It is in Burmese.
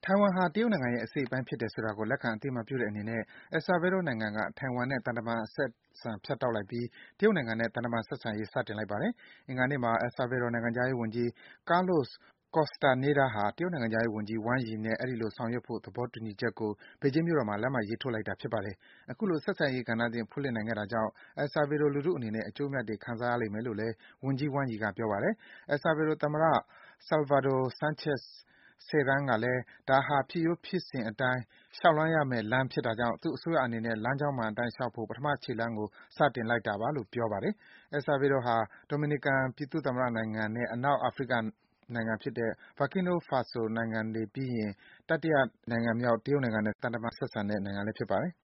ထိုင်ဝမ်ဟာ တရုတ်နိုင်ငံရဲ့ အစိတ်အပိုင်းဖြစ်တယ်ဆိုတာကို လက်ခံအသိအမှတ်ပြုတဲ့အနေနဲ့ El Salvador နိုင်ငံက ထိုင်ဝမ်နဲ့ သံတမန်အဆက်အဆံဖြတ်တောက်လိုက်ပြီး တရုတ်နိုင်ငံနဲ့ သံတမန်ဆက်ဆံရေး စတင်လိုက်ပါတယ်။ အင်္ဂါနေ့မှာ El Salvador နိုင်ငံခြားရေးဝန်ကြီး Carlos Castaneda ဟာ တရုတ်နိုင်ငံခြားရေးဝန်ကြီး Wang Yi နဲ့ အဲဒီလို ဆောင်ရွက်ဖို့ သဘောတူညီချက်ကို ဘေဂျင်းမြို့တော်မှာ လက်မှတ်ရေးထိုးလိုက်တာ ဖြစ်ပါတယ်။ အခုလို ဆက်ဆံရေးကဏ္ဍသစ် ဖွင့်လှစ်နိုင်ခဲ့တာကြောင့် El Salvador လူထုအနေနဲ့ အကျိုးအမြတ်တွေ ခံစားရလိမ့်မယ်လို့လည်း ဝန်ကြီး Wang Yi က ပြောပါတယ်။ El Salvador သမ္မတ Salvador Sanchez Cerén ကလည်း ဒါဟာ ဖြစ်ရိုးဖြစ်စဉ်အတိုင်း လျှောက်လှမ်းရမယ့်လမ်းဖြစ်တာကြောင့် သူ့အစိုးရအနေနဲ့ လမ်းကြောင်းမှန်အတိုင်းလျှောက်ဖို့ ပထမခြေလှမ်းကို စတင်လိုက်တာပါလို့ ပြောပါတယ်။ El Salvador ဟာ Dominican ပြည်သူ့သမ္မတနိုင်ငံနဲ့ အနောက်အာဖရိကနိုင်ငံဖြစ်တဲ့ Burkina Faso နိုင်ငံတွေပြီးရင် တတိယနိုင်ငံမြောက် တရုတ်နိုင်ငံနဲ့ သံတမန်ဆက်ဆံတဲ့ နိုင်ငံလည်း ဖြစ်ပါတယ်။